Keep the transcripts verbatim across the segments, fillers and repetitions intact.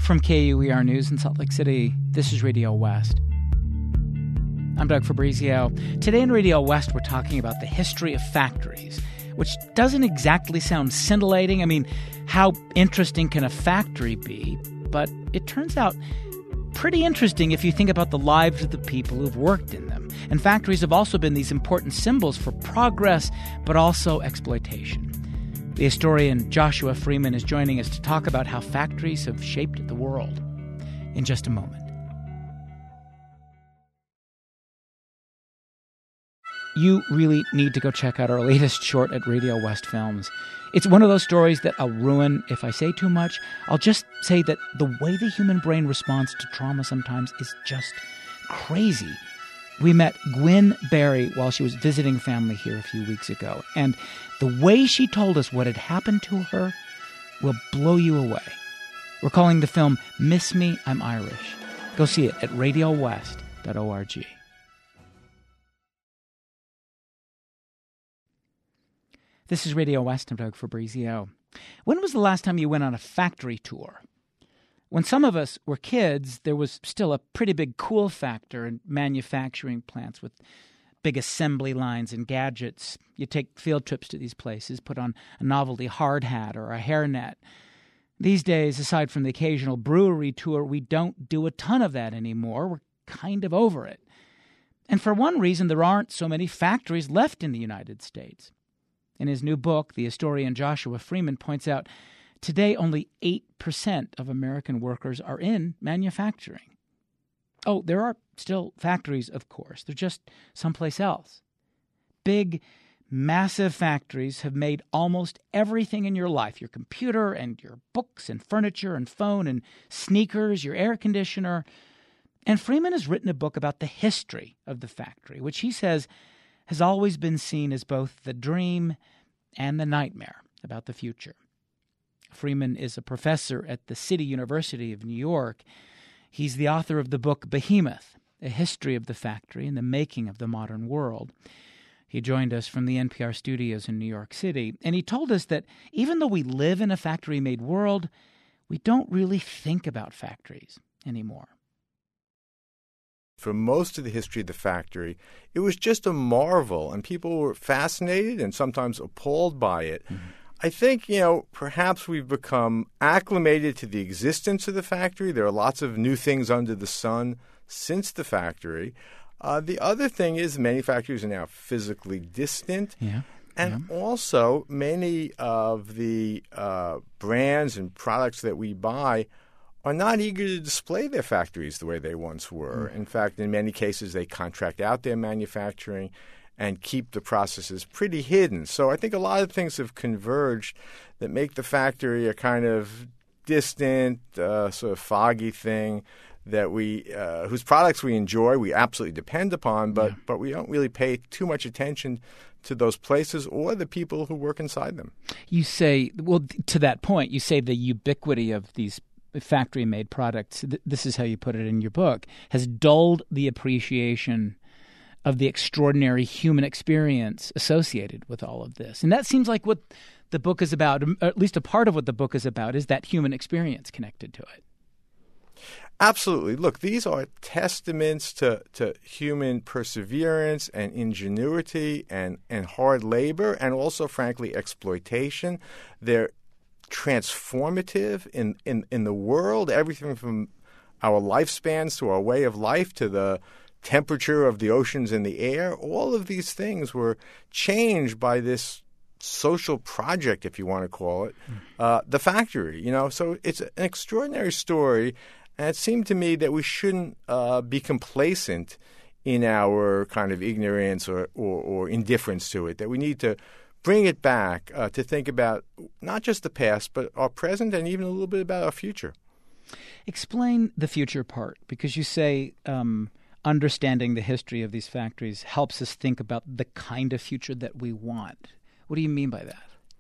From K U E R News in Salt Lake City, this is Radio West. I'm Doug Fabrizio. Today in Radio West, we're talking about the history of factories, which doesn't exactly sound scintillating. I mean, how interesting can a factory be? But it turns out pretty interesting if you think about the lives of the people who've worked in them. And factories have also been these important symbols for progress, but also exploitation. The historian Joshua Freeman is joining us to talk about how factories have shaped the world in just a moment. You really need to go check out our latest short at Radio West Films. It's one of those stories that I'll ruin if I say too much. I'll just say that the way the human brain responds to trauma sometimes is just crazy. We met Gwen Berry while she was visiting family here a few weeks ago, and the way she told us what had happened to her will blow you away. We're calling the film Miss Me, I'm Irish. Go see it at radio west dot org. This is Radio West. I'm Doug Fabrizio. When was the last time you went on a factory tour? When some of us were kids, there was still a pretty big cool factor in manufacturing plants with big assembly lines and gadgets. You take field trips to these places, put on a novelty hard hat or a hairnet. These days, aside from the occasional brewery tour, we don't do a ton of that anymore. We're kind of over it. And for one reason, there aren't so many factories left in the United States. In his new book, the historian Joshua Freeman points out, today only eight percent of American workers are in manufacturing. Oh, there are still factories, of course. They're just someplace else. Big, massive factories have made almost everything in your life, your computer and your books and furniture and phone and sneakers, your air conditioner. And Freeman has written a book about the history of the factory, which he says has always been seen as both the dream and the nightmare about the future. Freeman is a professor at the City University of New York. He's the author of the book Behemoth, A History of the Factory and the Making of the Modern World. He joined us from the N P R studios in New York City, and he told us that even though we live in a factory-made world, we don't really think about factories anymore. For most of the history of the factory, it was just a marvel, and people were fascinated and sometimes appalled by it. Mm-hmm. I think, you know, perhaps we've become acclimated to the existence of the factory. There are lots of new things under the sun since the factory. Uh, the other thing is many factories are now physically distant. Yeah. And yeah. also many of the uh, brands and products that we buy are not eager to display their factories the way they once were. Mm. In fact, in many cases, they contract out their manufacturing and keep the processes pretty hidden. So I think a lot of things have converged that make the factory a kind of distant, uh, sort of foggy thing that we, uh, whose products we enjoy, we absolutely depend upon, but, yeah. but we don't really pay too much attention to those places or the people who work inside them. You say, well, to that point, you say the ubiquity of these factory-made products, th- this is how you put it in your book, has dulled the appreciation of the extraordinary human experience associated with all of this. And that seems like what the book is about, or at least a part of what the book is about, is that human experience connected to it. Absolutely. Look, these are testaments to, to human perseverance and ingenuity and, and hard labor and also, frankly, exploitation. They're transformative in, in, in the world, everything from our lifespans to our way of life to the temperature of the oceans and the air. All of these things were changed by this social project, if you want to call it, uh, the factory. You know, so it's an extraordinary story, and it seemed to me that we shouldn't uh, be complacent in our kind of ignorance or, or, or indifference to it, that we need to bring it back uh, to think about not just the past, but our present and even a little bit about our future. Explain the future part, because you say um, understanding the history of these factories helps us think about the kind of future that we want. What do you mean by that?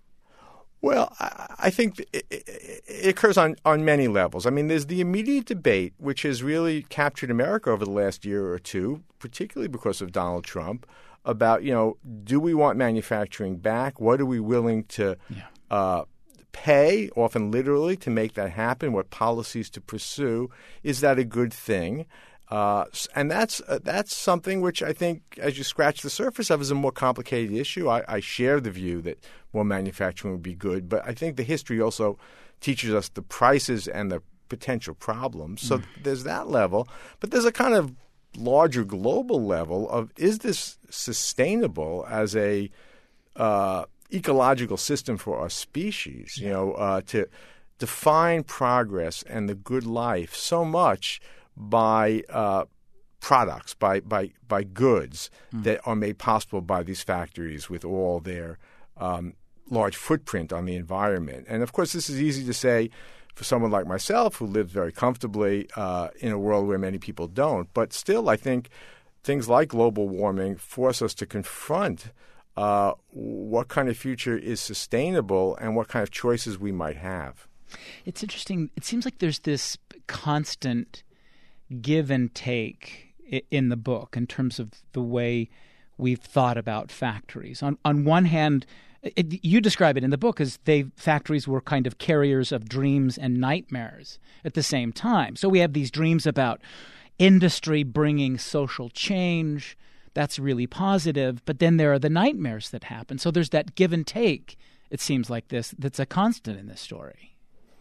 Well, I think it, it, it occurs on, on many levels. I mean, there's the immediate debate, which has really captured America over the last year or two, particularly because of Donald Trump, about, you know, do we want manufacturing back? What are we willing to yeah. uh, pay, often literally, to make that happen, what policies to pursue. Is that a good thing? Uh, and that's uh, that's something which I think, as you scratch the surface of, is a more complicated issue. I, I share the view that more manufacturing would be good, but I think the history also teaches us the prices and the potential problems. So mm. there's that level, but there's a kind of larger global level of, is this sustainable as a uh, ecological system for our species? Yeah. You know, uh, to define progress and the good life so much by uh, products, by by by goods mm. that are made possible by these factories with all their um, large footprint on the environment. And of course, this is easy to say for someone like myself who lives very comfortably uh, in a world where many people don't. But still, I think things like global warming force us to confront uh, what kind of future is sustainable and what kind of choices we might have. It's interesting. It seems like there's this constant give and take in the book in terms of the way we've thought about factories. On on one hand, it, you describe it in the book as they factories were kind of carriers of dreams and nightmares at the same time. So we have these dreams about industry bringing social change. That's really positive. But then there are the nightmares that happen. So there's that give and take, it seems like this, that's a constant in this story.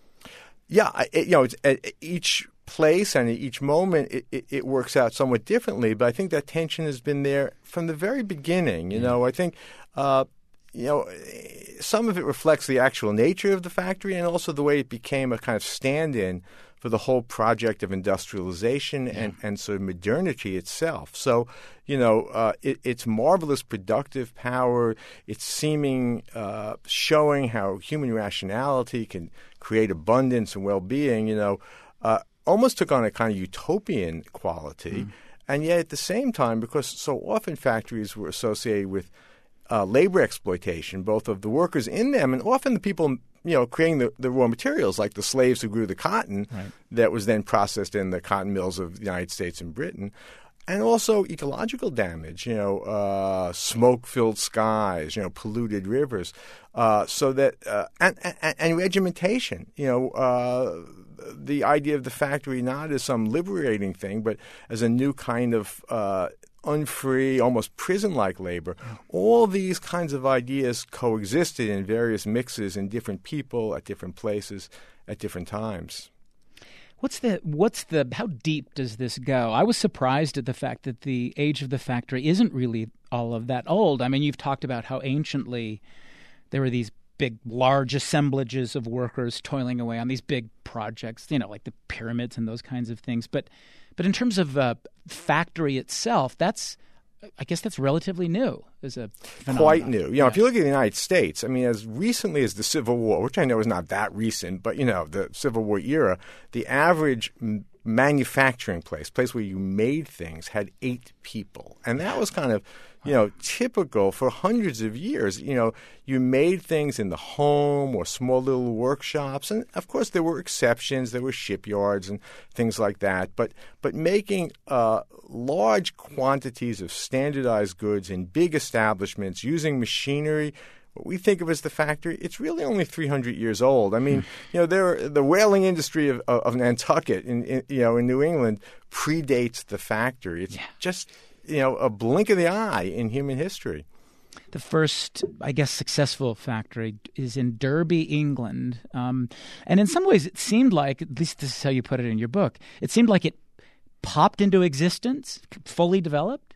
Yeah, it, you know, it's, at each place and at each moment it, it, it works out somewhat differently, but I think that tension has been there from the very beginning. You yeah. know, I think uh, you know some of it reflects the actual nature of the factory and also the way it became a kind of stand-in for the whole project of industrialization yeah. and, and sort of modernity itself. So, you know, uh, it, it's marvelous productive power. It's seeming, uh, showing how human rationality can create abundance and well-being, you know, uh, almost took on a kind of utopian quality. Mm. And yet at the same time, because so often factories were associated with uh, labor exploitation, both of the workers in them and often the people, you know, creating the, the raw materials, like the slaves who grew the cotton right. that was then processed in the cotton mills of the United States and Britain. And also ecological damage, you know, uh, smoke-filled skies, you know, polluted rivers, uh, so that uh, and, and, and regimentation, you know, uh, the idea of the factory not as some liberating thing, but as a new kind of uh, unfree, almost prison-like labor. All these kinds of ideas coexisted in various mixes in different people at different places at different times. What's the what's the how deep does this go? I was surprised at the fact that the age of the factory isn't really all of that old. I mean, you've talked about how anciently there were these big, large assemblages of workers toiling away on these big projects, you know, like the pyramids and those kinds of things. But but in terms of uh, factory itself, that's I guess that's relatively new as a phenomenon. Quite new. You know, yeah. If you look at the United States, I mean, as recently as the Civil War, which I know is not that recent, but, you know, the Civil War era, the average m- manufacturing place, place where you made things, had eight people. And that was kind of, you know, typical for hundreds of years. You know, you made things in the home or small little workshops. And, of course, there were exceptions. There were shipyards and things like that. But but making uh, large quantities of standardized goods in big establishments using machinery, what we think of as the factory, it's really only three hundred years old. I mean, you know, there the whaling industry of, of Nantucket in, in you know in New England predates the factory. It's yeah. just you know a blink of the eye in human history. The first, I guess, successful factory is in Derby, England, um, and in some ways, it seemed like, at least this is how you put it in your book, it seemed like it popped into existence, fully developed.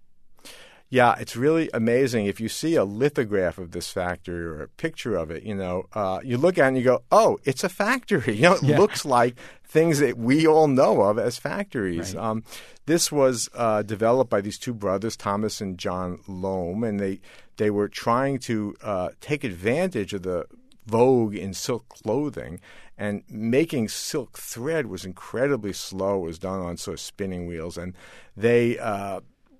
Yeah, it's really amazing. If you see a lithograph of this factory or a picture of it, you know, uh, you look at it and you go, oh, it's a factory. You know, it yeah. looks like things that we all know of as factories. Right. Um, this was uh, developed by these two brothers, Thomas and John Loam, and they, they were trying to uh, take advantage of the vogue in silk clothing. And making silk thread was incredibly slow. It was done on sort of spinning wheels. And they uh,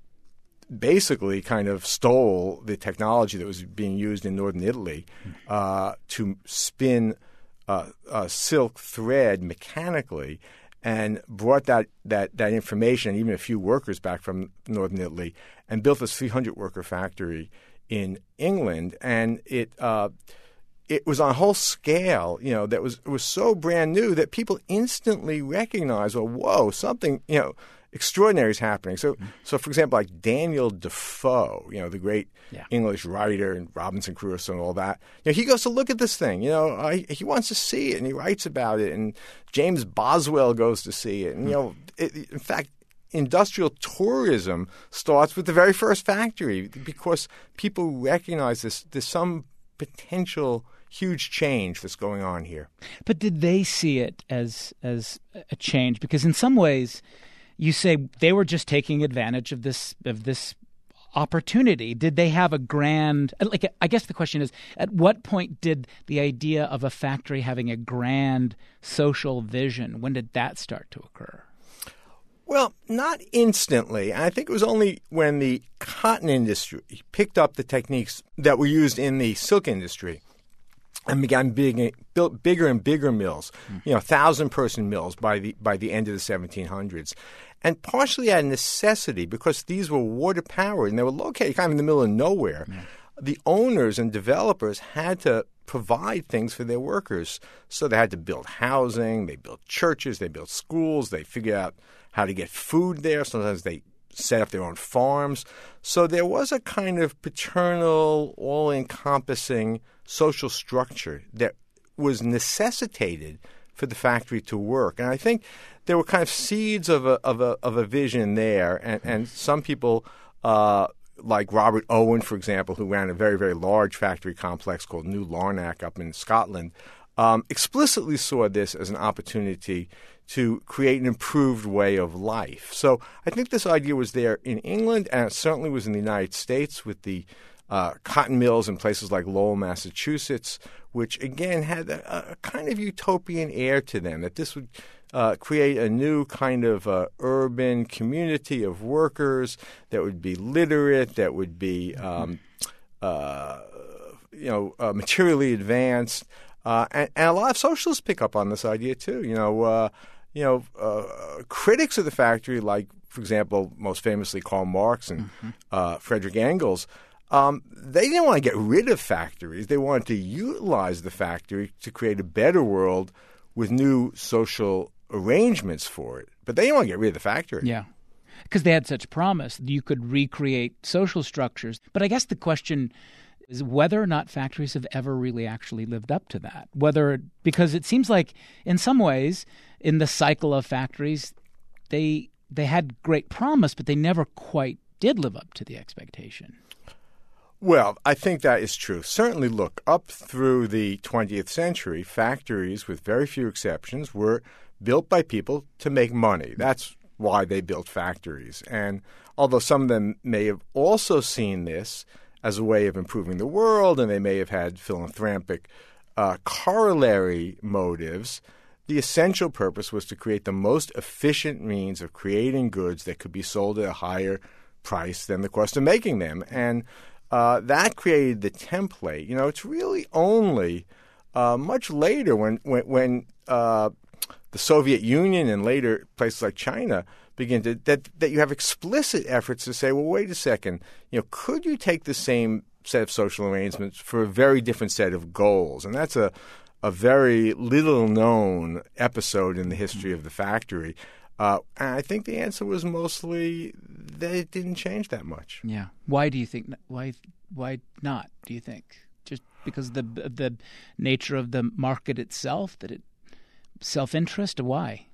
basically kind of stole the technology that was being used in northern Italy uh, to spin uh, uh, silk thread mechanically, and brought that, that, that information and even a few workers back from northern Italy and built this three hundred worker factory in England. And it uh, it was on a whole scale, you know, that was it was so brand new that people instantly recognized, well, whoa, something, you know, extraordinary is happening. So, mm-hmm. so for example, like Daniel Defoe, you know, the great yeah. English writer and Robinson Crusoe and all that, you know, he goes to look at this thing, you know, uh, he wants to see it and he writes about it. And James Boswell goes to see it. And, you know, it, in fact, industrial tourism starts with the very first factory because people recognize this. There's some potential huge change that's going on here. But did they see it as as a change? Because in some ways, you say they were just taking advantage of this of this opportunity. Did they have a grand? Like, I guess the question is, at what point did the idea of a factory having a grand social vision? When did that start to occur? Well, not instantly. I think it was only when the cotton industry picked up the techniques that were used in the silk industry and began big, built bigger and bigger mills, mm. you know, thousand-person mills by the by the end of the seventeen hundreds. And partially out of necessity, because these were water-powered and they were located kind of in the middle of nowhere, yeah. the owners and developers had to provide things for their workers. So they had to build housing, they built churches, they built schools, they figured out how to get food there. Sometimes they set up their own farms. So there was a kind of paternal, all-encompassing social structure that was necessitated for the factory to work. And I think there were kind of seeds of a of a of a vision there. And, and some people, uh, like Robert Owen, for example, who ran a very, very large factory complex called New Larnac up in Scotland, um, explicitly saw this as an opportunity to create an improved way of life. So I think this idea was there in England, and it certainly was in the United States with the uh, cotton mills in places like Lowell, Massachusetts, which, again, had a, a kind of utopian air to them, that this would uh, create a new kind of uh, urban community of workers that would be literate, that would be um, uh, you know, uh, materially advanced. Uh, and, and a lot of socialists pick up on this idea, too. You know, uh, you know, uh, critics of the factory, like, for example, most famously Karl Marx and mm-hmm. uh, Frederick Engels, um, they didn't want to get rid of factories. They wanted to utilize the factory to create a better world with new social arrangements for it. But they didn't want to get rid of the factory. Yeah, because they had such promise that you could recreate social structures. But I guess the question is whether or not factories have ever really actually lived up to that. Whether, because it seems like in some ways in the cycle of factories, they they had great promise, but they never quite did live up to the expectation. Well, I think that is true. Certainly, look, up through the twentieth century, factories, with very few exceptions, were built by people to make money. That's why they built factories. And although some of them may have also seen this as a way of improving the world, and they may have had philanthropic uh, corollary motives, the essential purpose was to create the most efficient means of creating goods that could be sold at a higher price than the cost of making them. And uh, that created the template. You know, it's really only uh, much later when, when, when uh, the Soviet Union and later places like China begin to that that you have explicit efforts to say, well, wait a second, you know, could you take the same set of social arrangements for a very different set of goals? And that's a a very little known episode in the history of the factory. Uh, and I think the answer was mostly that it didn't change that much. Yeah. Why do you think? Why? Why not? Do you think just because of the of the nature of the market itself, that it self-interest? Why?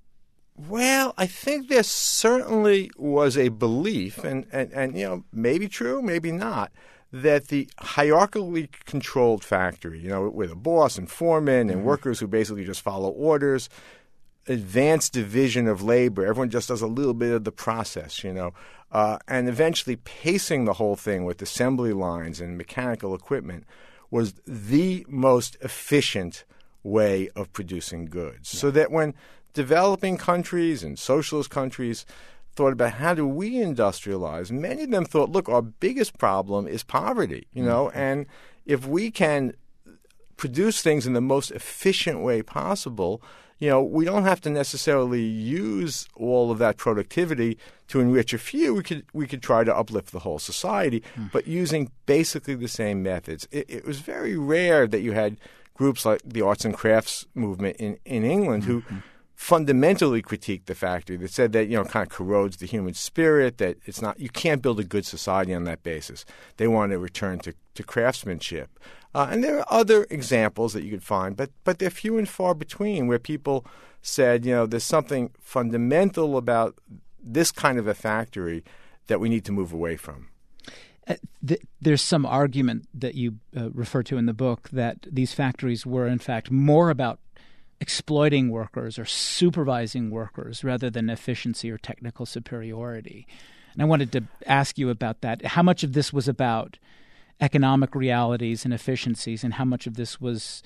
Well, I think there certainly was a belief, and, and, and you know, maybe true, maybe not, that the hierarchically controlled factory, you know, with a boss and foreman and mm-hmm. workers who basically just follow orders, advanced division of labor, everyone just does a little bit of the process, you know, uh, and eventually pacing the whole thing with assembly lines and mechanical equipment was the most efficient way of producing goods. Yeah. So that when developing countries and socialist countries thought about how do we industrialize, many of them thought, look, our biggest problem is poverty, you know, mm-hmm. and if we can produce things in the most efficient way possible, you know, we don't have to necessarily use all of that productivity to enrich a few. We could we could try to uplift the whole society, mm. but using basically the same methods. It, it was very rare that you had groups like the arts and crafts movement in, in England who mm-hmm. fundamentally critiqued the factory, that said that, you know, kind of corrodes the human spirit, that it's not, you can't build a good society on that basis. They want to return to, to craftsmanship. Uh, and there are other examples that you could find, but but they're few and far between where people said, you know, there's something fundamental about this kind of a factory that we need to move away from. Uh, th- there's some argument that you uh, refer to in the book that these factories were, in fact, more about exploiting workers or supervising workers rather than efficiency or technical superiority. And I wanted to ask you about that. How much of this was about economic realities and efficiencies, and how much of this was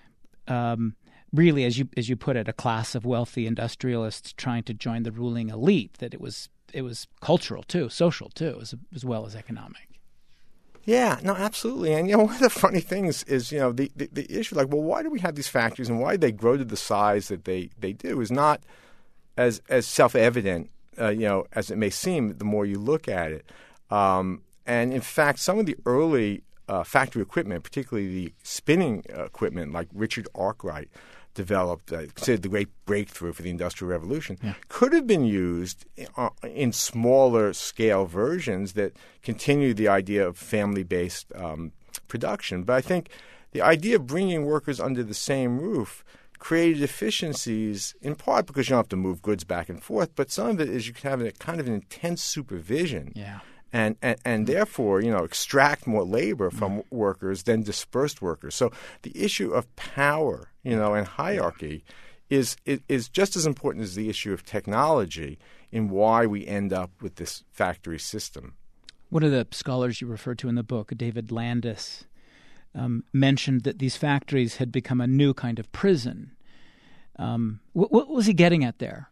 um, really, as you as you put it, a class of wealthy industrialists trying to join the ruling elite? That it was it was cultural too, social too, as, as well as economic. Yeah, no, absolutely. And, you know, one of the funny things is, you know, the, the, the issue, like, well, why do we have these factories and why do they grow to the size that they, they do is not as as self-evident, uh, you know, as it may seem the more you look at it. Um, and, in fact, some of the early uh, factory equipment, particularly the spinning uh, equipment like Richard Arkwright developed, uh, considered the great breakthrough for the Industrial Revolution, yeah. could have been used uh, in smaller scale versions that continue the idea of family-based um, production. But I think the idea of bringing workers under the same roof created efficiencies, in part because you don't have to move goods back and forth, but some of it is you can have a kind of an intense supervision. Yeah. And, and and therefore, you know, extract more labor from mm. workers than dispersed workers. So the issue of power, you know, and hierarchy yeah. is, is is just as important as the issue of technology in why we end up with this factory system. One of the scholars you refer to in the book, David Landis, um, mentioned that these factories had become a new kind of prison. Um, what, what was he getting at there?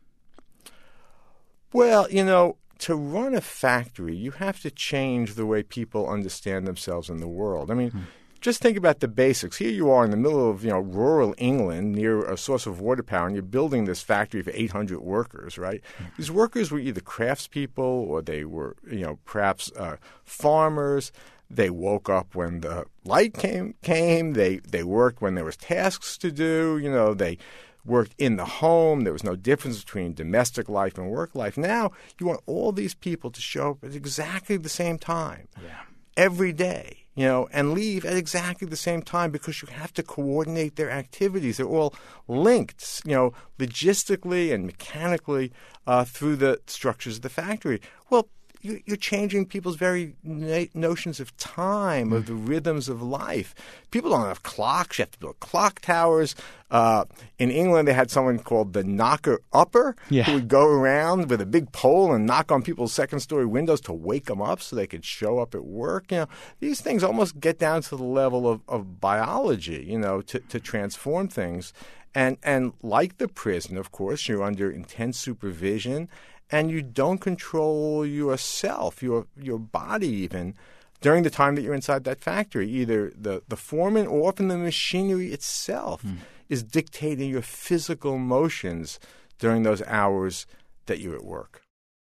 Well, you know, to run a factory, you have to change the way people understand themselves in the world. I mean, mm. just think about the basics. Here you are in the middle of, you know, rural England near a source of water power, and you're building this factory for eight hundred workers, right? Mm. These workers were either craftspeople or they were, you know, perhaps uh, farmers. They woke up when the light came. came. They, they worked when there was tasks to do. You know, they worked in the home. There was no difference between domestic life and work life. Now you want all these people to show up at exactly the same time yeah. every day, you know, and leave at exactly the same time because you have to coordinate their activities. They're all linked, you know, logistically and mechanically uh, through the structures of the factory. Well, you're changing people's very notions of time, of the rhythms of life. People don't have clocks. You have to build clock towers. Uh, in England, they had someone called the knocker-upper yeah. who would go around with a big pole and knock on people's second-story windows to wake them up so they could show up at work. You know, these things almost get down to the level of, of biology, you know, to, to transform things. And, and like the prison, of course, you're under intense supervision. And you don't control yourself, your your body even, during the time that you're inside that factory. Either the, the foreman or often the machinery itself mm. is dictating your physical motions during those hours that you're at work.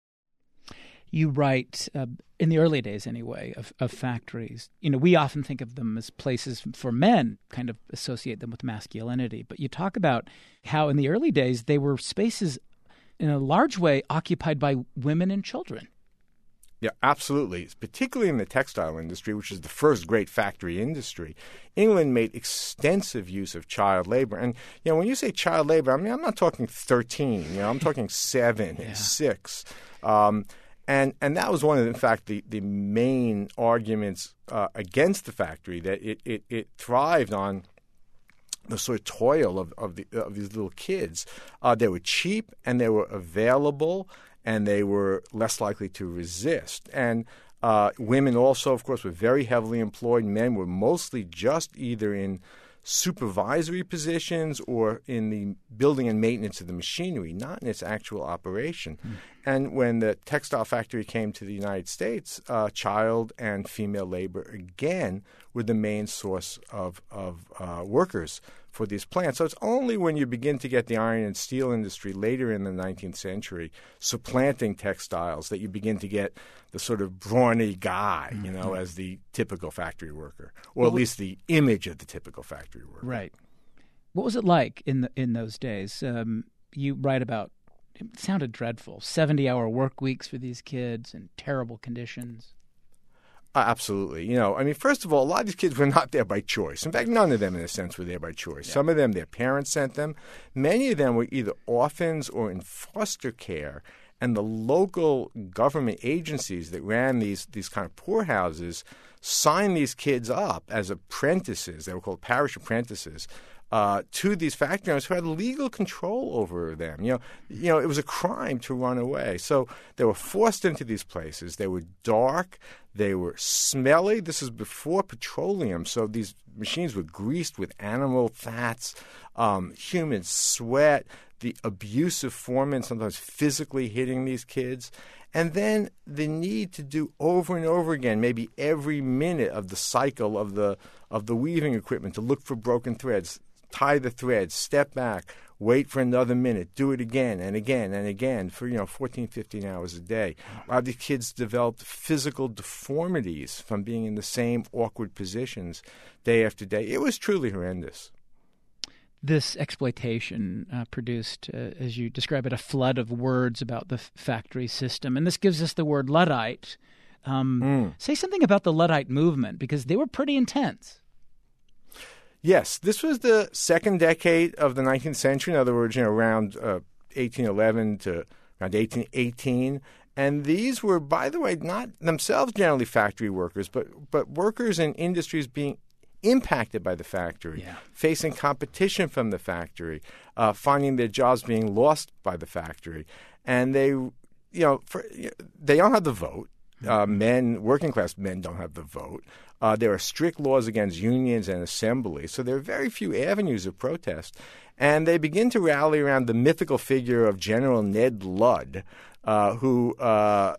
You write, uh, in the early days anyway, of, of factories. You know, we often think of them as places for men, kind of associate them with masculinity. But you talk about how in the early days they were spaces in a large way occupied by women and children. Yeah, absolutely. Particularly in the textile industry, which is the first great factory industry, England made extensive use of child labor. And, you know, when you say child labor, I mean, I'm not talking thirteen, you know, I'm talking seven yeah. and six. Um, and and that was one of, the, in fact, the, the main arguments uh, against the factory, that it, it, it thrived on the sort of toil of of, the, of these little kids. Uh, they were cheap and they were available and they were less likely to resist. And uh, women also, of course, were very heavily employed. Men were mostly just either in supervisory positions or in the building and maintenance of the machinery, not in its actual operation. Mm. And when the textile factory came to the United States, uh, child and female labor again were the main source of, of uh, workers for these plants. So it's only when you begin to get the iron and steel industry later in the nineteenth century supplanting textiles that you begin to get the sort of brawny guy, mm-hmm. you know, as the typical factory worker, or well, at least the image of the typical factory worker. Right. What was it like in the, in those days? Um, you write about, it sounded dreadful, seventy-hour work weeks for these kids and terrible conditions. Uh, absolutely. You know, I mean, first of all, a lot of these kids were not there by choice. In fact, none of them, in a sense, were there by choice. Yeah. Some of them, their parents sent them. Many of them were either orphans or in foster care. And the local government agencies that ran these these kind of poorhouses signed these kids up as apprentices. They were called parish apprentices. Uh, to these factory owners who had legal control over them. You know, you know, it was a crime to run away. So they were forced into these places. They were dark. They were smelly. This is before petroleum. So these machines were greased with animal fats, um, human sweat, the abusive foremen sometimes physically hitting these kids. And then the need to do over and over again, maybe every minute of the cycle of the of the weaving equipment, to look for broken threads, tie the threads, step back, wait for another minute, do it again and again and again for, you know, fourteen, fifteen hours a day. A lot of these kids developed physical deformities from being in the same awkward positions day after day. It was truly horrendous. This exploitation uh, produced, uh, as you describe it, a flood of words about the f- factory system. And this gives us the word Luddite. Um, mm. Say something about the Luddite movement, because they were pretty intense. Yes, this was the second decade of the nineteenth century. In other words, you know, around uh, eighteen eleven to around eighteen eighteen. And these were, by the way, not themselves generally factory workers, but but workers in industries being impacted by the factory, yeah. facing facing competition from the factory, uh, finding their jobs being lost by the factory. And they, you know, for, they don't have the vote. Uh, men, working class men don't have the vote. Uh, there are strict laws against unions and assemblies. So there are very few avenues of protest. And they begin to rally around the mythical figure of General Ned Ludd, uh, who uh,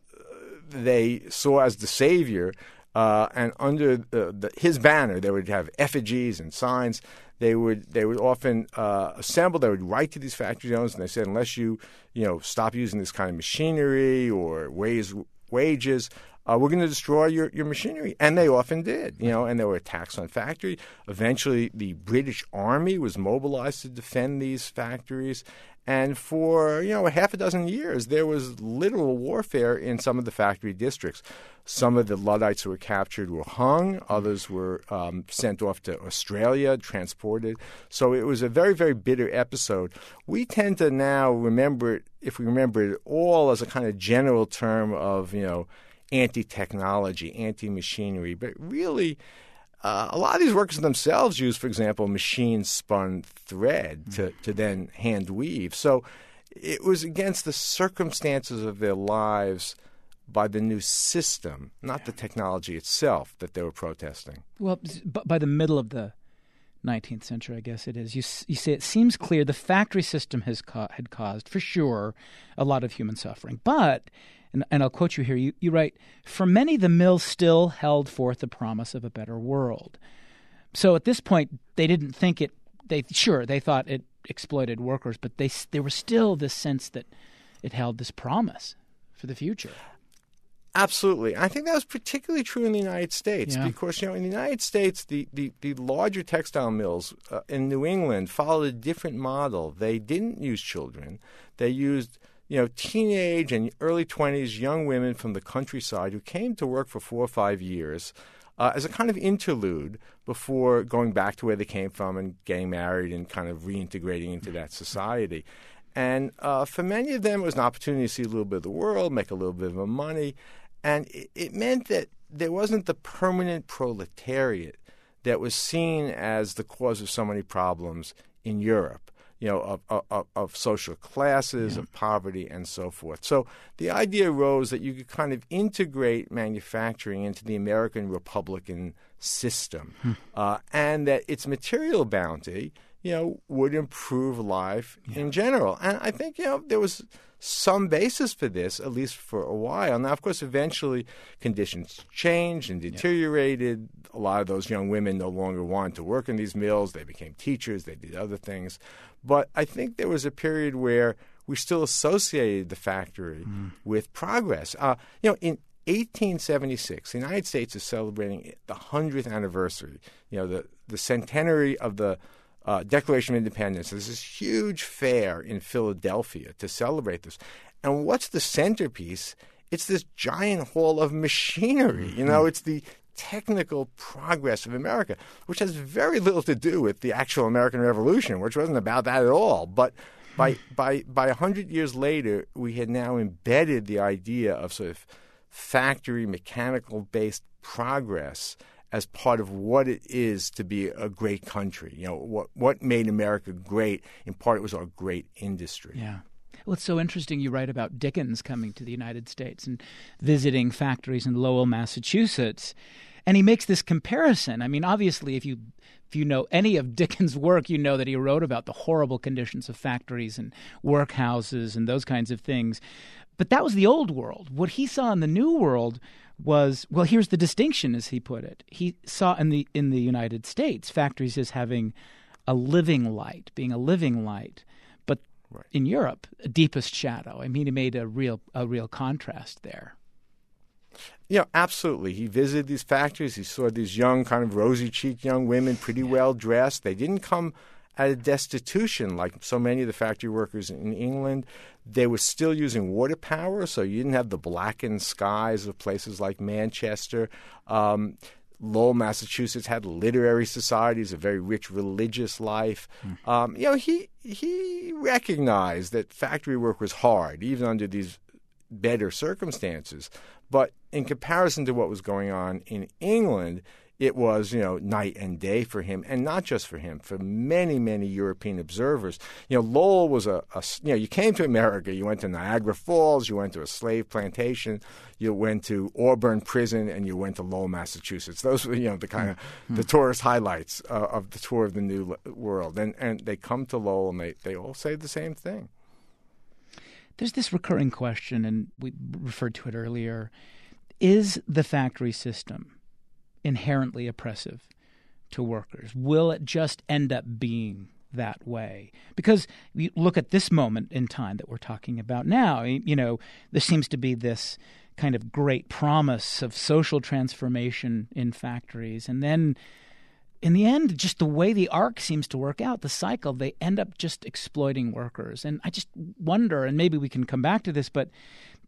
they saw as the savior. Uh, and under the, the, his banner, they would have effigies and signs. They would they would often uh, assemble. They would write to these factory owners, and they said, unless you you know stop using this kind of machinery or raise wages, uh, we're going to destroy your, your machinery. And they often did, you know, and there were attacks on factories. Eventually, the British Army was mobilized to defend these factories. And for, you know, a half a dozen years, there was literal warfare in some of the factory districts. Some of the Luddites who were captured were hung. Others were um, sent off to Australia, transported. So it was a very, very bitter episode. We tend to now remember it, if we remember it all, as a kind of general term of, you know, anti-technology, anti-machinery. But really, Uh, a lot of these workers themselves use, for example, machine-spun thread to, to then hand weave. So it was against the circumstances of their lives by the new system, not the technology itself, that they were protesting. Well, by the middle of the nineteenth century, I guess it is, you, you say it seems clear the factory system has ca- had caused, for sure, a lot of human suffering. But And, and I'll quote you here. You, you write, "For many, the mill still held forth the promise of a better world." So at this point, they didn't think it. They sure they thought it exploited workers, but they there was still this sense that it held this promise for the future. Absolutely. I think that was particularly true in the United States yeah. because, you know, in the United States, the, the, the larger textile mills uh, in New England followed a different model. They didn't use children. They used, you know, teenage and early twenties young women from the countryside who came to work for four or five years uh, as a kind of interlude before going back to where they came from and getting married and kind of reintegrating into that society. And uh, for many of them, it was an opportunity to see a little bit of the world, make a little bit of money. And it, it meant that there wasn't the permanent proletariat that was seen as the cause of so many problems in Europe, you know, of, of, of social classes, yeah. of poverty, and so forth. So the idea arose that you could kind of integrate manufacturing into the American Republican system, hmm. uh, and that its material bounty, you know, would improve life yeah. in general. And I think, you know, there was some basis for this, at least for a while. Now, of course, eventually conditions changed and deteriorated. Yeah. A lot of those young women no longer wanted to work in these mills. They became teachers. They did other things. But I think there was a period where we still associated the factory mm. with progress. Uh, you know, in eighteen seventy-six, the United States is celebrating the hundredth anniversary, you know, the, the centenary of the uh, Declaration of Independence. There's this huge fair in Philadelphia to celebrate this. And what's the centerpiece? It's this giant hall of machinery. You know, it's the technical progress of America, which has very little to do with the actual American Revolution, which wasn't about that at all. But by by by a hundred years later, we had now embedded the idea of sort of factory mechanical-based progress as part of what it is to be a great country. You know, what what made America great, in part it was our great industry. Yeah. Well, it's so interesting you write about Dickens coming to the United States and visiting factories in Lowell, Massachusetts. And he makes this comparison. I mean, obviously, if you if you know any of Dickens' work, you know that he wrote about the horrible conditions of factories and workhouses and those kinds of things. But that was the old world. What he saw in the new world was, well, here's the distinction, as he put it. He saw in the in the United States factories as having a living light, being a living light. But right. in Europe, a deepest shadow. I mean, he made a real a real contrast there. Yeah, absolutely. He visited these factories. He saw these young, kind of rosy-cheeked young women, pretty yeah. well dressed. They didn't come at a destitution like so many of the factory workers in England. They were still using water power, so you didn't have the blackened skies of places like Manchester. Um, Lowell, Massachusetts had literary societies, a very rich religious life. Mm. Um, you know, he he recognized that factory work was hard, even under these better circumstances. But in comparison to what was going on in England, it was, you know, night and day for him, and not just for him, for many, many European observers. You know, Lowell was a, a, you know, you came to America, you went to Niagara Falls, you went to a slave plantation, you went to Auburn Prison, and you went to Lowell, Massachusetts. Those were, you know, the kind of mm-hmm. the tourist highlights uh, of the tour of the New World. And and they come to Lowell, and they, they all say the same thing. There's this recurring question, and we referred to it earlier. Is the factory system inherently oppressive to workers? Will it just end up being that way? Because you look at this moment in time that we're talking about now, you know, there seems to be this kind of great promise of social transformation in factories. And then in the end, just the way the arc seems to work out, the cycle, they end up just exploiting workers. And I just wonder, and maybe we can come back to this, but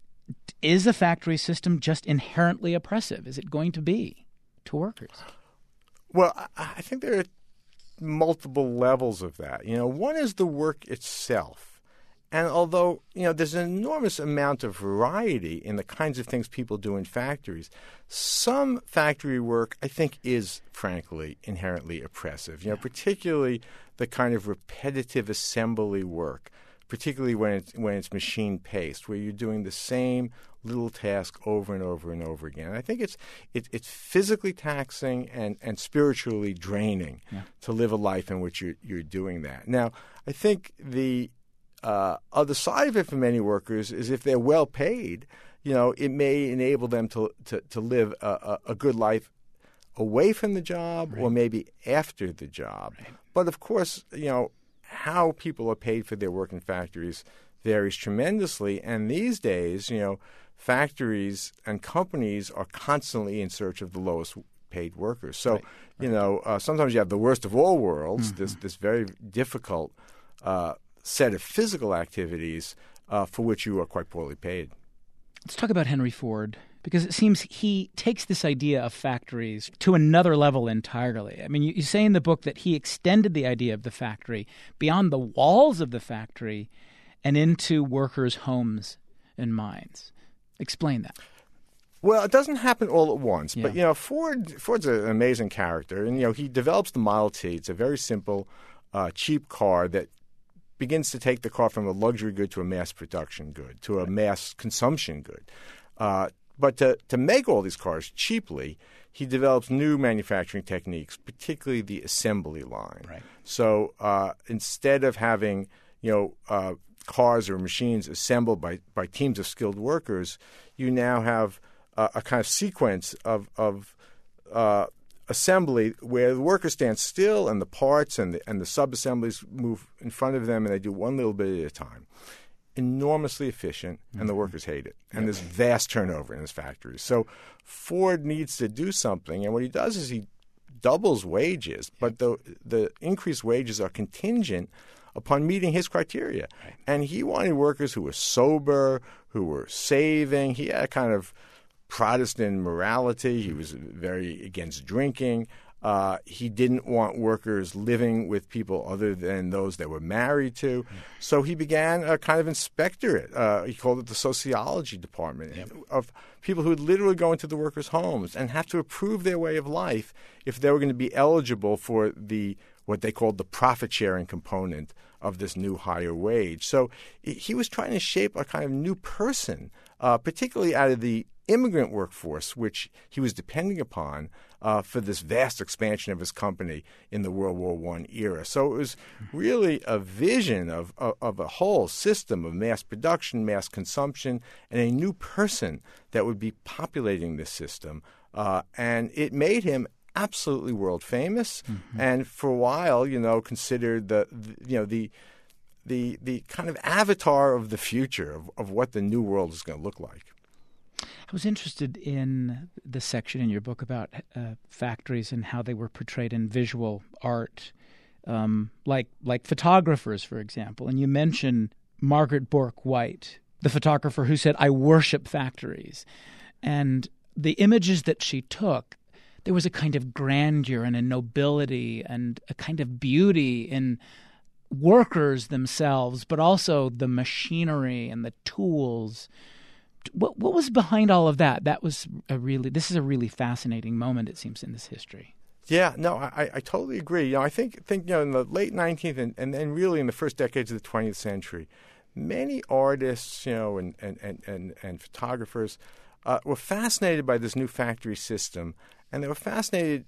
is the factory system just inherently oppressive? Is it going to be to workers? Well, I think there are multiple levels of that. You know, one is the work itself. And although, you know, there's an enormous amount of variety in the kinds of things people do in factories, some factory work, I think, is, frankly, inherently oppressive. You know, particularly the kind of repetitive assembly work, particularly when it's, when it's machine-paced, where you're doing the same little task over and over and over again. And I think it's it, it's physically taxing and, and spiritually draining yeah. to live a life in which you're, you're doing that. Now, I think the uh, other side of it for many workers is if they're well paid, you know, it may enable them to to, to live a, a, a good life away from the job right. or maybe after the job. Right. But of course, you know, how people are paid for their work in factories varies tremendously. And these days, you know, factories and companies are constantly in search of the lowest paid workers. So, right. Right. you know, uh, sometimes you have the worst of all worlds, mm-hmm. this this very difficult uh, set of physical activities uh, for which you are quite poorly paid. Let's talk about Henry Ford, because it seems he takes this idea of factories to another level entirely. I mean, you, you say in the book that he extended the idea of the factory beyond the walls of the factory and into workers' homes and minds. Explain that. Well, it doesn't happen all at once, yeah. but, you know, Ford Ford's an amazing character. And, you know, he develops the Model T. It's a very simple, uh, cheap car that begins to take the car from a luxury good to a mass production good, to a right. mass consumption good. Uh, but to, to make all these cars cheaply, he develops new manufacturing techniques, particularly the assembly line. Right. So uh, instead of having, you know, uh, cars or machines assembled by, by teams of skilled workers, you now have uh, a kind of sequence of, of uh, assembly where the workers stand still and the parts and the, and the sub-assemblies move in front of them, and they do one little bit at a time. Enormously efficient, and mm-hmm. the workers hate it. And yep. there's vast turnover in his factories. So Ford needs to do something, and what he does is he doubles wages, but the the increased wages are contingent upon meeting his criteria. Right. And he wanted workers who were sober, who were saving. He had a kind of Protestant morality. He was very against drinking. Uh, he didn't want workers living with people other than those they were married to. Mm-hmm. So he began a kind of inspectorate. Uh, he called it the sociology department yep. of people who would literally go into the workers' homes and have to approve their way of life if they were going to be eligible for the what they called the profit-sharing component of this new higher wage. So he was trying to shape a kind of new person, uh, particularly out of the immigrant workforce, which he was depending upon uh, for this vast expansion of his company in the World War One era. So it was really a vision of, of, of a whole system of mass production, mass consumption, and a new person that would be populating this system. Uh, and it made him absolutely world famous, mm-hmm. and for a while, you know, considered the, the you know the the the kind of avatar of the future of, of what the new world is going to look like. I was interested in the section in your book about uh, factories and how they were portrayed in visual art, um, like like photographers, for example. And you mentioned Margaret Bourke-White, the photographer who said, "I worship factories," and the images that she took. There was a kind of grandeur and a nobility and a kind of beauty in workers themselves, but also the machinery and the tools. What what was behind all of that? That was a really this is a really fascinating moment, it seems, in this history. Yeah, no, I, I totally agree. You know, I think think you know in the late nineteenth and, and then really in the first decades of the twentieth century, many artists, you know, and and and and, and photographers uh, were fascinated by this new factory system. And they were fascinated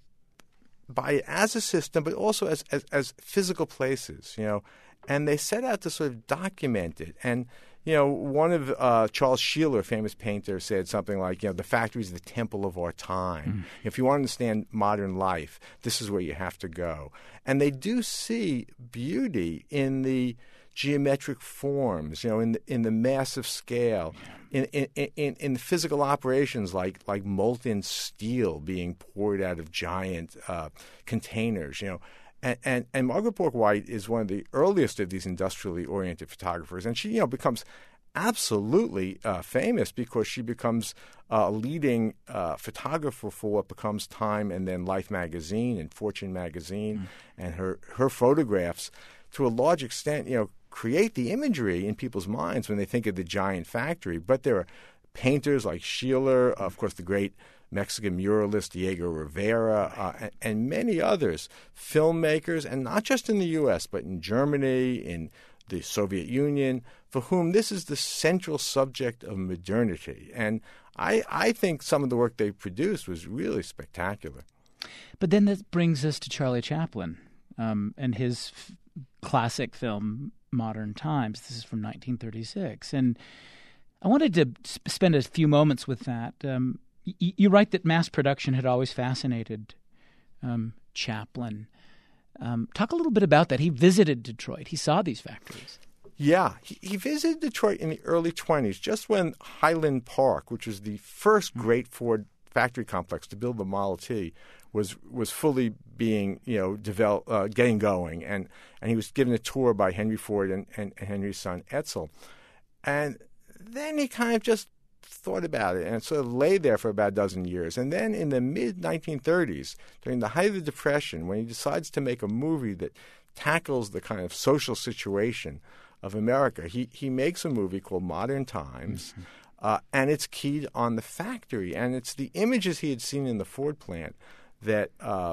by it as a system, but also as, as as physical places, you know. And they set out to sort of document it. And, you know, one of uh, Charles Sheeler, a famous painter, said something like, you know, the factory is the temple of our time. Mm. If you want to understand modern life, this is where you have to go. And they do see beauty in the geometric forms, you know, in the, in the massive scale, in in, in in the physical operations like like molten steel being poured out of giant uh, containers, you know. And, and and Margaret Bourke-White is one of the earliest of these industrially oriented photographers, and she, you know, becomes absolutely uh, famous because she becomes a leading uh, photographer for what becomes Time and then Life magazine and Fortune magazine, mm. and her her photographs, to a large extent, you know, create the imagery in people's minds when they think of the giant factory. But there are painters like Sheeler, of course, the great Mexican muralist Diego Rivera, uh, and, and many others, filmmakers, and not just in the U S, but in Germany, in the Soviet Union, for whom this is the central subject of modernity. And I, I think some of the work they produced was really spectacular. But then that brings us to Charlie Chaplin um, and his f- classic film, Modern Times. This is from nineteen thirty-six. And I wanted to sp- spend a few moments with that. Um, y- you write that mass production had always fascinated um, Chaplin. Um, talk a little bit about that. He visited Detroit. He saw these factories. Yeah. He, he visited Detroit in the early twenties, just when Highland Park, which was the first great Ford factory complex to build the Model T, was was fully being, you know, develop, uh, getting going, and, and he was given a tour by Henry Ford and, and, and Henry's son Edsel. And then he kind of just thought about it and sort of lay there for about a dozen years. And then in the mid nineteen thirties, during the height of the Depression, when he decides to make a movie that tackles the kind of social situation of America, he, he makes a movie called Modern Times, mm-hmm. uh, and it's keyed on the factory. And it's the images he had seen in the Ford plant that uh,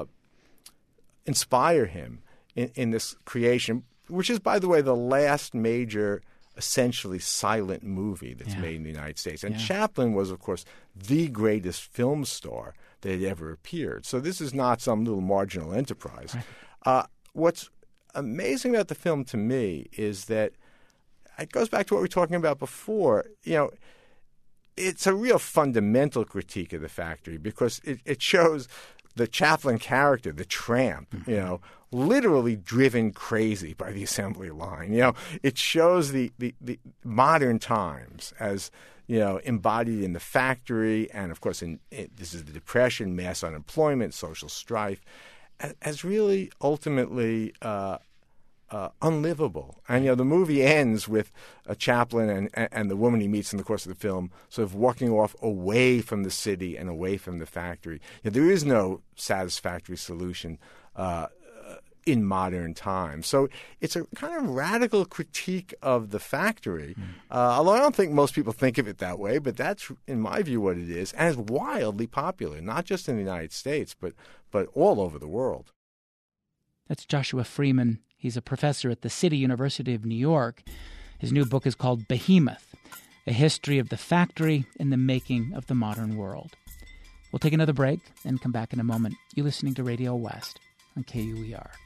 inspire him in, in this creation, which is, by the way, the last major essentially silent movie that's yeah. made in the United States. And yeah. Chaplin was, of course, the greatest film star that had ever appeared. So this is not some little marginal enterprise. Right. Uh, what's amazing about the film to me is that it goes back to what we were talking about before. You know, it's a real fundamental critique of the factory because it, it shows the Chaplin character, the tramp, mm-hmm. you know, literally driven crazy by the assembly line. You know, it shows the, the, the modern times as, you know, embodied in the factory, and of course, in, in this is the Depression, mass unemployment, social strife, as, as really ultimately uh, uh, unlivable. And you know, the movie ends with a Chaplin and and the woman he meets in the course of the film sort of walking off away from the city and away from the factory. You know, there is no satisfactory solution Uh, in modern times. So it's a kind of radical critique of the factory, mm. uh, although I don't think most people think of it that way, but that's, in my view, what it is, and it's wildly popular, not just in the United States, but, but all over the world. That's Joshua Freeman. He's a professor at the City University of New York. His new book is called Behemoth, A History of the Factory and the Making of the Modern World. We'll take another break and come back in a moment. You're listening to Radio West on K U E R.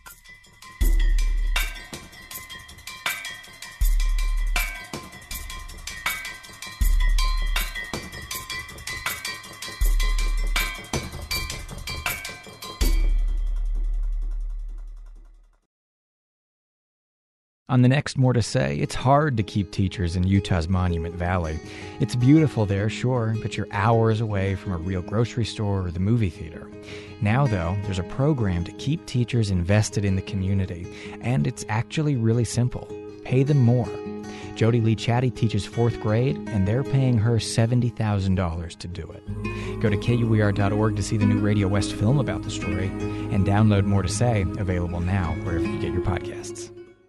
On the next More to Say, it's hard to keep teachers in Utah's Monument Valley. It's beautiful there, sure, but you're hours away from a real grocery store or the movie theater. Now, though, there's a program to keep teachers invested in the community, and it's actually really simple. Pay them more. Jody Lee Chatty teaches fourth grade, and they're paying her seventy thousand dollars to do it. Go to K U E R dot org to see the new Radio West film about the story, and download More to Say, available now wherever you get your podcasts.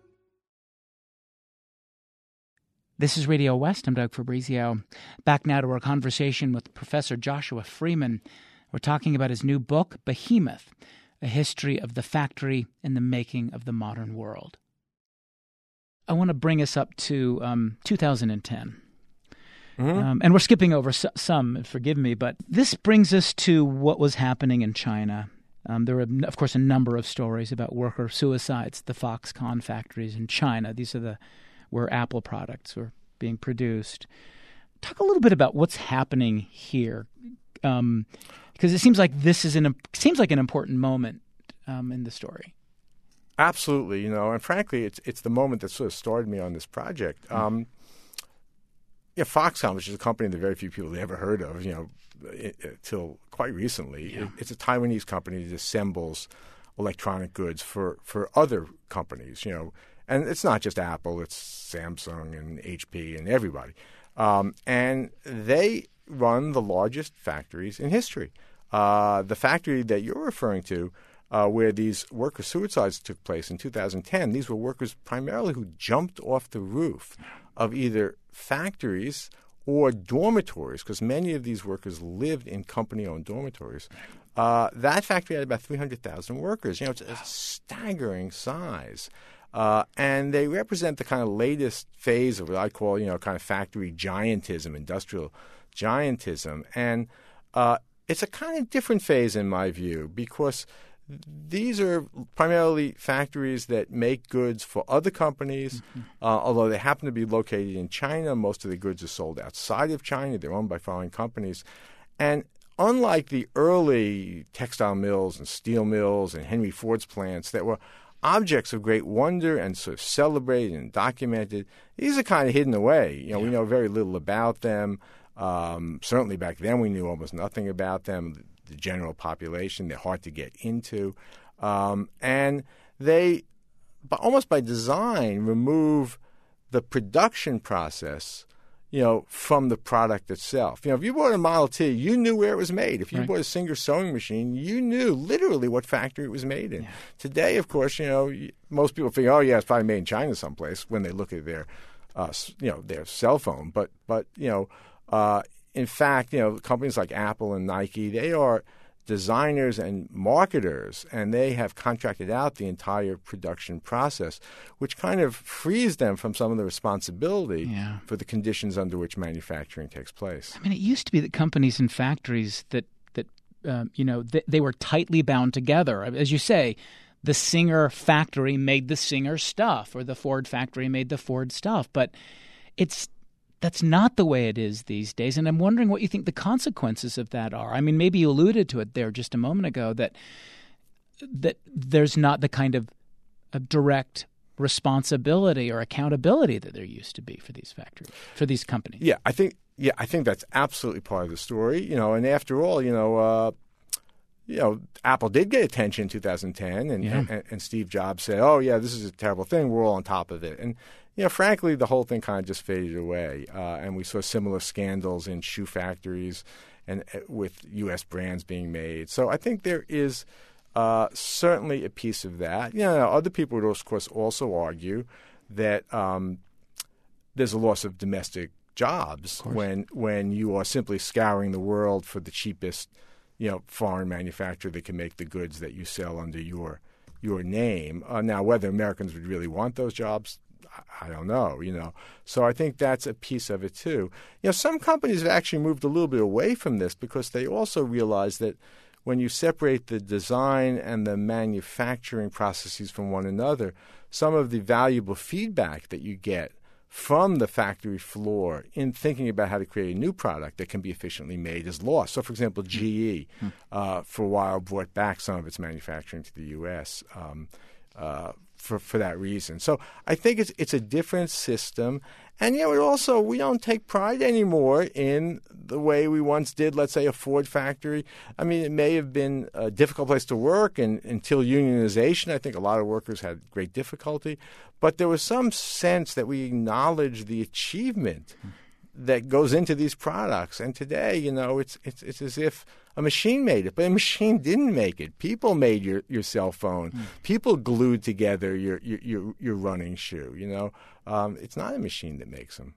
This is Radio West. I'm Doug Fabrizio. Back now to our conversation with Professor Joshua Freeman. We're talking about his new book, Behemoth, A History of the Factory and the Making of the Modern World. I want to bring us up to um, two thousand ten. Mm-hmm. Um, and we're skipping over some, forgive me, but this brings us to what was happening in China. Um, there were, of course, a number of stories about worker suicides, the Foxconn factories in China. These are the where Apple products were being produced. Talk a little bit about what's happening here, um, because it seems like this is an seems like an important moment um, in the story. Absolutely, you know, and frankly, it's it's the moment that sort of started me on this project. Mm-hmm. Um, yeah, Foxconn, which is a company that very few people had ever heard of, you know, until quite recently. Yeah. It, it's a Taiwanese company that assembles electronic goods for, for other companies, you know. And it's not just Apple, it's Samsung and H P and everybody. Um, and they run the largest factories in history. Uh, the factory that you're referring to, uh, where these worker suicides took place in two thousand ten, these were workers primarily who jumped off the roof of either factories or dormitories, because many of these workers lived in company-owned dormitories. Uh, that factory had about three hundred thousand workers. You know, it's a staggering size. Uh, and they represent the kind of latest phase of what I call, you know, kind of factory giantism, industrial giantism. And uh, it's a kind of different phase in my view, because these are primarily factories that make goods for other companies, mm-hmm. uh, although they happen to be located in China. Most of the goods are sold outside of China. They're owned by foreign companies. And unlike the early textile mills and steel mills and Henry Ford's plants that were objects of great wonder and sort of celebrated and documented, these are kind of hidden away. You know, yeah. We know very little about them. Um, certainly back then we knew almost nothing about them. The general population, they're hard to get into. Um, and they, almost by design, remove the production process, you know, from the product itself. You know, if you bought a Model T, you knew where it was made. If you right. bought a Singer sewing machine, you knew literally what factory it was made in. Yeah. Today, of course, you know, most people think, oh, yeah, it's probably made in China someplace when they look at their, uh, you know, their cell phone. But, but you know, uh, in fact, you know, companies like Apple and Nike, they are designers and marketers, and they have contracted out the entire production process, which kind of frees them from some of the responsibility yeah. for the conditions under which manufacturing takes place. I mean, it used to be that companies and factories that, that um, you know, th- they were tightly bound together. As you say, the Singer factory made the Singer stuff, or the Ford factory made the Ford stuff. But it's that's not the way it is these days. And I'm wondering what you think the consequences of that are. I mean, maybe you alluded to it there just a moment ago, that that there's not the kind of a direct responsibility or accountability that there used to be for these factories, for these companies. Yeah, I think yeah, I think that's absolutely part of the story. You know, and after all, you know, uh, you know, Apple did get attention in two thousand ten, and, yeah. and and Steve Jobs said, "Oh yeah, this is a terrible thing. We're all on top of it." And you know, frankly, the whole thing kind of just faded away, uh, and we saw similar scandals in shoe factories and uh, with U S brands being made. So I think there is uh, certainly a piece of that. You know, other people would, of course, also argue that um, there's a loss of domestic jobs when when you are simply scouring the world for the cheapest, you know, foreign manufacturer that can make the goods that you sell under your your name. Uh, now, whether Americans would really want those jobs, I don't know, you know. So I think that's a piece of it too. You know, some companies have actually moved a little bit away from this because they also realize that when you separate the design and the manufacturing processes from one another, some of the valuable feedback that you get from the factory floor in thinking about how to create a new product that can be efficiently made is lost. So, for example, G E, uh, for a while, brought back some of its manufacturing to the U S um, uh, for for that reason. So I think it's it's a different system. And, you know, it also, we don't take pride anymore in the way we once did, let's say, a Ford factory. I mean, it may have been a difficult place to work, and until unionization, I think a lot of workers had great difficulty. But there was some sense that we acknowledge the achievement that goes into these products. And today, you know, it's it's it's as if a machine made it, but a machine didn't make it. People made your, your cell phone. Mm. People glued together your your your, your running shoe. You know, um, it's not a machine that makes them.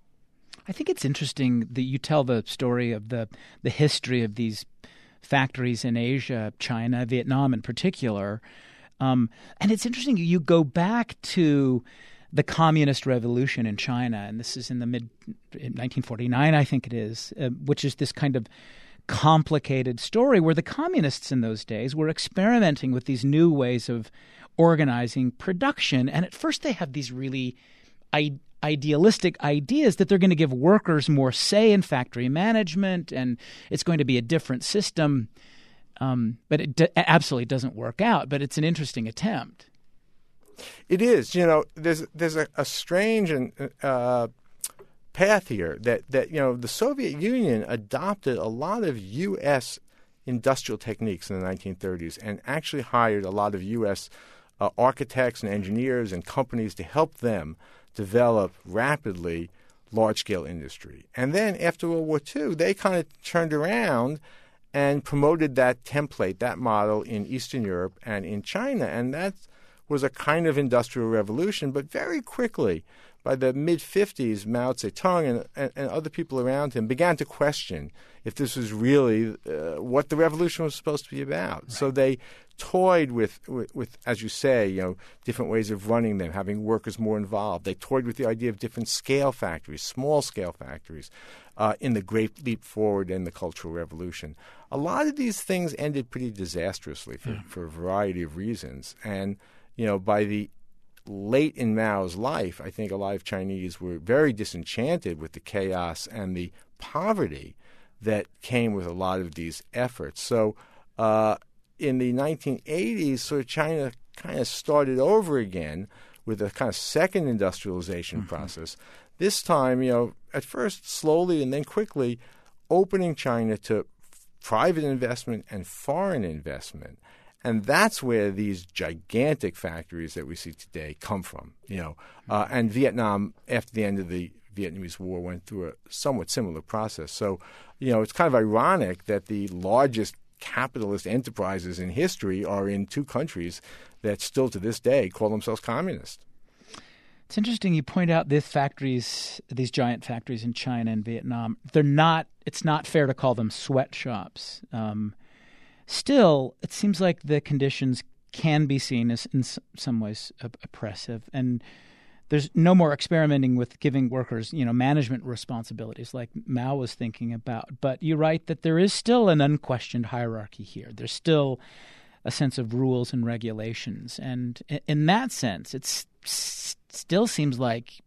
I think it's interesting that you tell the story of the the history of these factories in Asia, China, Vietnam in particular, um, and it's interesting. You go back to the Communist Revolution in China, and this is in the mid nineteen forty-nine, I think it is, uh, which is this kind of complicated story where the communists in those days were experimenting with these new ways of organizing production. And at first they have these really I- idealistic ideas that they're going to give workers more say in factory management, and it's going to be a different system. Um, but it d- absolutely doesn't work out, but it's an interesting attempt. It is. You know, there's there's a, a strange and uh, path here that, that, you know, the Soviet Union adopted a lot of U S industrial techniques in the nineteen thirties and actually hired a lot of U S uh, architects and engineers and companies to help them develop rapidly large-scale industry. And then after World War Two, they kind of turned around and promoted that template, that model in Eastern Europe and in China. And that was a kind of industrial revolution, but very quickly, by the mid-fifties, Mao Zedong and, and, and other people around him began to question if this was really uh, what the revolution was supposed to be about. Right. So they toyed with, with, with, as you say, you know, different ways of running them, having workers more involved. They toyed with the idea of different scale factories, small-scale factories, uh, in the Great Leap Forward and the Cultural Revolution. A lot of these things ended pretty disastrously for, yeah. for a variety of reasons. And, you know, by the late in Mao's life, I think a lot of Chinese were very disenchanted with the chaos and the poverty that came with a lot of these efforts. So uh, in the nineteen eighties, sort of China kind of started over again with a kind of second industrialization mm-hmm. process. This time, you know, at first slowly and then quickly opening China to private investment and foreign investment. And that's where these gigantic factories that we see today come from, you know. Uh, and Vietnam, after the end of the Vietnamese War, went through a somewhat similar process. So, you know, it's kind of ironic that the largest capitalist enterprises in history are in two countries that still to this day call themselves communist. It's interesting you point out these factories, these giant factories in China and Vietnam. They're not. It's not fair to call them sweatshops. Um, still, it seems like the conditions can be seen as, in some ways, oppressive. And there's no more experimenting with giving workers, you know, management responsibilities like Mao was thinking about. But you write that there is still an unquestioned hierarchy here. There's still a sense of rules and regulations. And in that sense, it still seems like,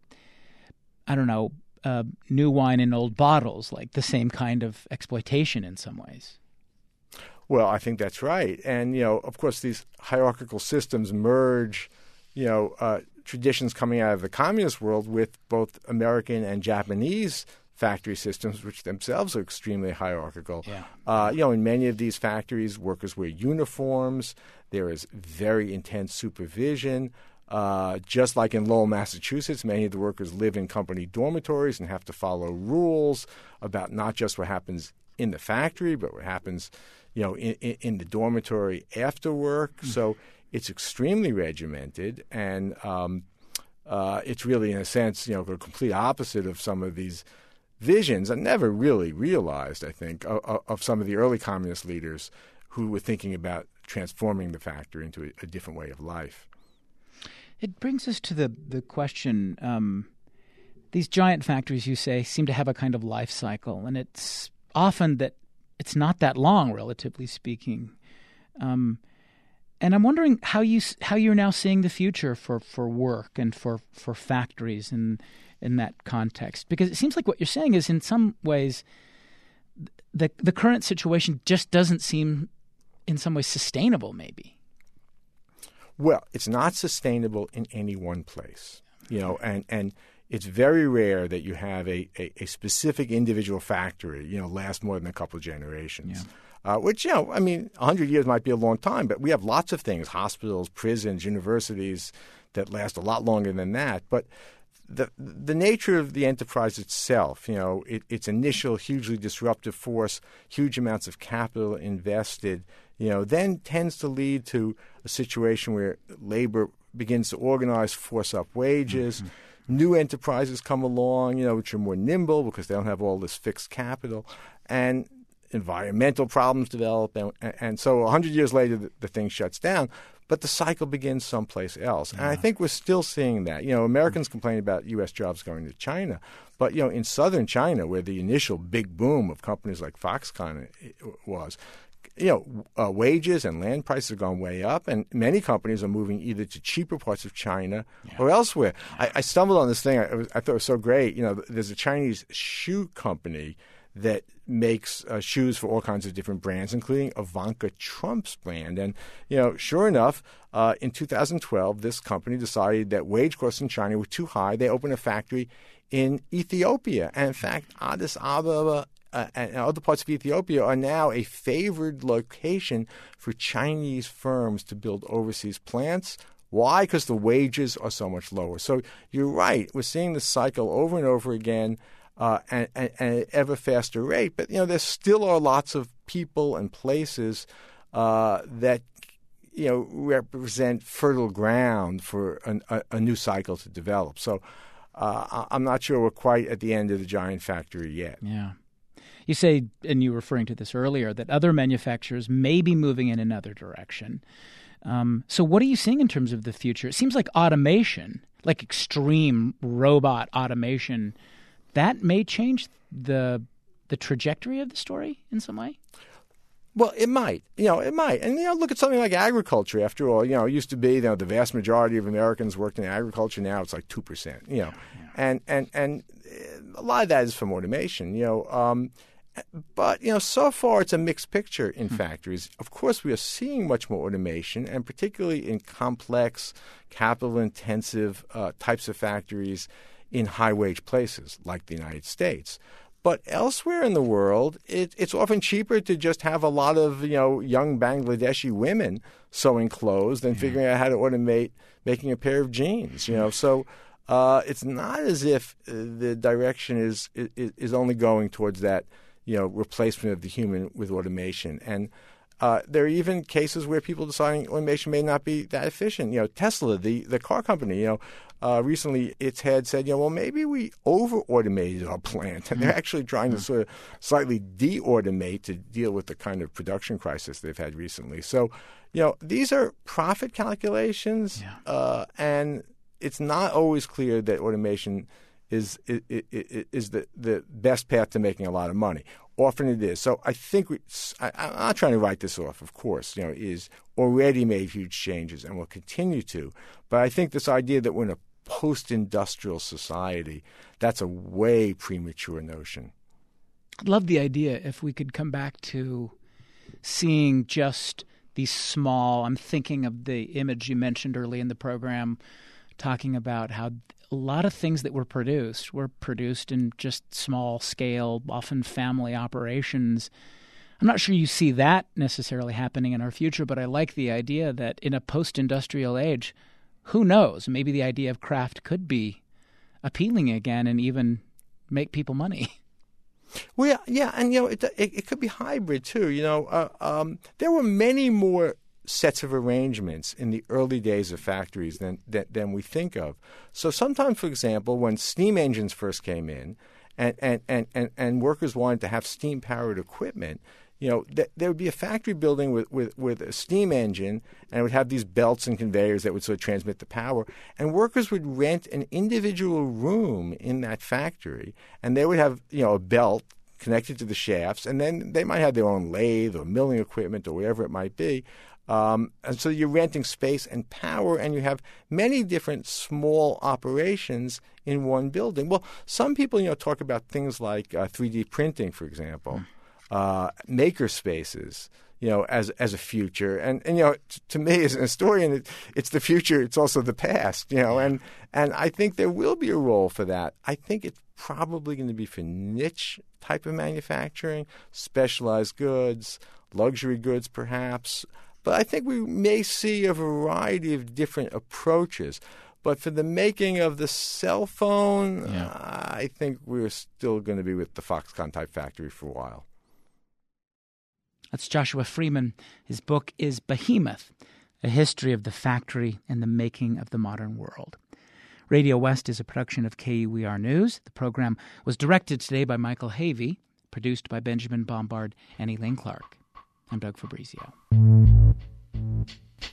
I don't know, uh, new wine in old bottles, like the same kind of exploitation in some ways. Well, I think that's right. And, you know, of course, these hierarchical systems merge, you know, uh, traditions coming out of the communist world with both American and Japanese factory systems, which themselves are extremely hierarchical. Yeah. Uh, you know, in many of these factories, workers wear uniforms. There is very intense supervision. Uh, just like in Lowell, Massachusetts, many of the workers live in company dormitories and have to follow rules about not just what happens in the factory, but what happens, you know, in, in the dormitory after work. Mm-hmm. So it's extremely regimented, and um, uh, it's really, in a sense, you know, the complete opposite of some of these visions I never really realized, I think, of, of some of the early communist leaders who were thinking about transforming the factory into a, a different way of life. It brings us to the, the question, um, these giant factories, you say, seem to have a kind of life cycle, and it's often that it's not that long, relatively speaking. Um, and I'm wondering how, you, how you're now seeing the future for, for work and for, for factories in, in that context. Because it seems like what you're saying is, in some ways, the the current situation just doesn't seem, in some ways, sustainable, maybe. Well, it's not sustainable in any one place, you know, and, and it's very rare that you have a, a, a specific individual factory, you know, last more than a couple of generations, yeah. uh, which, you know, I mean, one hundred years might be a long time, but we have lots of things, hospitals, prisons, universities that last a lot longer than that. But the the nature of the enterprise itself, you know, it, its initial hugely disruptive force, huge amounts of capital invested, you know, then tends to lead to a situation where labor begins to organize, force up wages. Mm-hmm. New enterprises come along, you know, which are more nimble because they don't have all this fixed capital, and environmental problems develop. And, and so one hundred years later, the, the thing shuts down. But the cycle begins someplace else. And I think we're still seeing that. You know, Americans complain about U S jobs going to China. But, you know, in southern China, where the initial big boom of companies like Foxconn was, you know, uh, wages and land prices have gone way up. And many companies are moving either to cheaper parts of China yeah. or elsewhere. I, I stumbled on this thing. I, was, I thought it was so great. You know, there's a Chinese shoe company that makes uh, shoes for all kinds of different brands, including Ivanka Trump's brand. And, you know, sure enough, uh, in two thousand twelve, this company decided that wage costs in China were too high. They opened a factory in Ethiopia. And, in fact, Addis Ababa uh, and other parts of Ethiopia are now a favored location for Chinese firms to build overseas plants. Why? Because the wages are so much lower. So you're right. We're seeing this cycle over and over again. Uh, and, and, and at an ever faster rate. But, you know, there still are lots of people and places uh, that, you know, represent fertile ground for an, a, a new cycle to develop. So uh, I'm not sure we're quite at the end of the giant factory yet. Yeah. You say, and you were referring to this earlier, that other manufacturers may be moving in another direction. Um, so what are you seeing in terms of the future? It seems like automation, like extreme robot automation, that may change the the trajectory of the story in some way? Well, it might. You know, it might. And, you know, look at something like agriculture. After all, you know, it used to be, you know, the vast majority of Americans worked in agriculture. Now it's like two percent, you know. Yeah, yeah. And, and, and a lot of that is from automation, you know. Um, but, you know, so far it's a mixed picture in hmm. factories. Of course, we are seeing much more automation, and particularly in complex, capital-intensive uh, types of factories in high-wage places like the United States. But elsewhere in the world, it, it's often cheaper to just have a lot of, you know, young Bangladeshi women sewing clothes than yeah. figuring out how to automate making a pair of jeans, you know. So uh, it's not as if the direction is, is is only going towards that, you know, replacement of the human with automation. And Uh, there are even cases where people deciding automation may not be that efficient. You know, Tesla, the, the car company, you know, uh, recently its head said, you know, well, maybe we over-automated our plant. And they're actually trying to sort of slightly de-automate to deal with the kind of production crisis they've had recently. So, you know, these are profit calculations. Yeah. Uh, and, it's not always clear that automation is is, is the, the best path to making a lot of money. Often it is. So I think we, I, I'm not trying to write this off, of course, you know, is already made huge changes and will continue to. But I think this idea that we're in a post-industrial society, that's a way premature notion. I'd love the idea if we could come back to seeing just these small, I'm thinking of the image you mentioned early in the program, talking about how a lot of things that were produced were produced in just small scale, often family operations. I'm not sure you see that necessarily happening in our future, but I like the idea that in a post-industrial age, who knows, maybe the idea of craft could be appealing again and even make people money. Well, yeah, yeah, and you know, it, it, it could be hybrid too. You know, uh, um, there were many more sets of arrangements in the early days of factories than, than than we think of. So sometimes, for example, when steam engines first came in, and and and and, and workers wanted to have steam-powered equipment, you know, th- there would be a factory building with, with, with a steam engine, and it would have these belts and conveyors that would sort of transmit the power. And workers would rent an individual room in that factory, and they would have, you know, a belt connected to the shafts, and then they might have their own lathe or milling equipment or whatever it might be. Um, and so you're renting space and power, and you have many different small operations in one building. Well, some people, you know, talk about things like uh, three D printing, for example. Mm. Uh, maker spaces, you know, as as a future, and and you know, t- to me as an historian, it, it's the future. It's also the past, you know, and and I think there will be a role for that. I think it's probably going to be for niche type of manufacturing, specialized goods, luxury goods, perhaps. But I think we may see a variety of different approaches. But for the making of the cell phone, yeah. uh, I think we're still going to be with the Foxconn type factory for a while. That's Joshua Freeman. His book is Behemoth, A History of the Factory and the Making of the Modern World. Radio West is a production of K U E R News. The program was directed today by Michael Havey, produced by Benjamin Bombard and Elaine Clark. I'm Doug Fabrizio.